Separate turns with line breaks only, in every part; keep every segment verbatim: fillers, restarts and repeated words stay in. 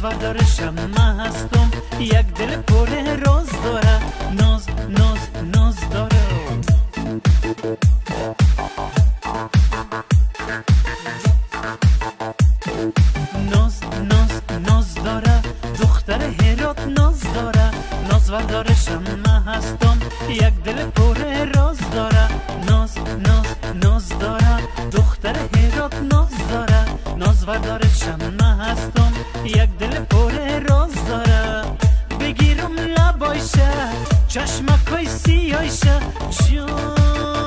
وردارشم من هستم، یک دل پر راز داره، ناز ناز ناز داره. ناز ناز ناز داره، دختر هرات ناز داره، ناز وردارشم من هستم، یک دل پر راز داره، ناز ناز ناز داره، دختر هرات ناز داره، ناز وردارشم من هستم، یک دل پر راز داره. بگیرم لبایشه، چشمکای سیایشه، جانو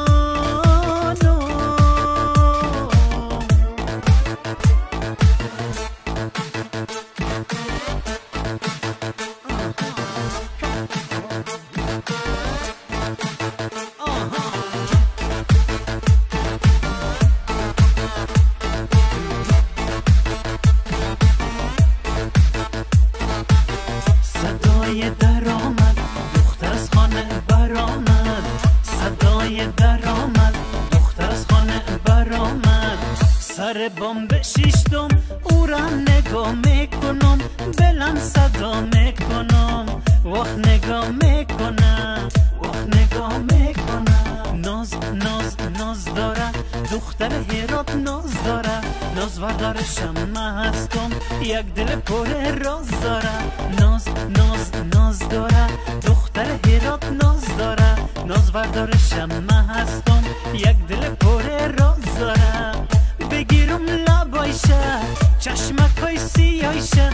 صدای در آمد، دختر از خانه برآمد، صدای در آمد، دختر از خانه برآمد. سر بام بشیشتم، او را نگاه میکنم، بلند صدا میکنم، وقت نگاه میکنه، وقت نگاه میکنه. ناز ناز ناز داره، دختر هرات ناز داره، ناز وردارشم من هستم، یک دل پر راز داره، ناز ناز ناز داره، دختر هرات ناز داره، ناز وردارشم من هستم، یک دل پر راز داره. بگیرم لبایشه، چشمکای سیایشه،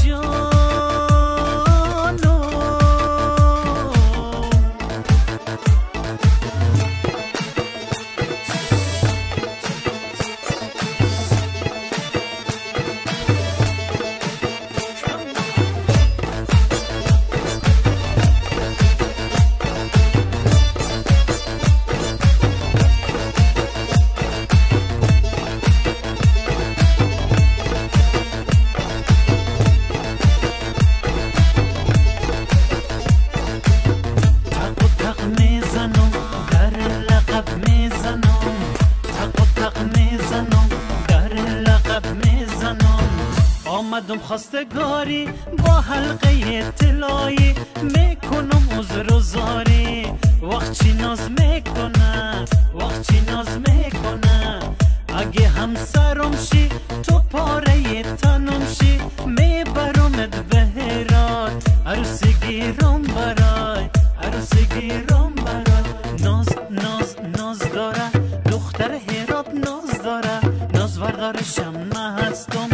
جانو آمدم خواستگاری، با حلقه طلایی، میکنم عذر و زاری. وقت چی ناز میکنه، وقت چی ناز میکنه. اگه همسرم شی، تو پاره تنم شی، میبرمت به هرات، عروسی گیرم برای، عروسی گیرم برای. ناز ناز ناز داره، دختر هرات ناز داره، ناز وردارشم من هستم،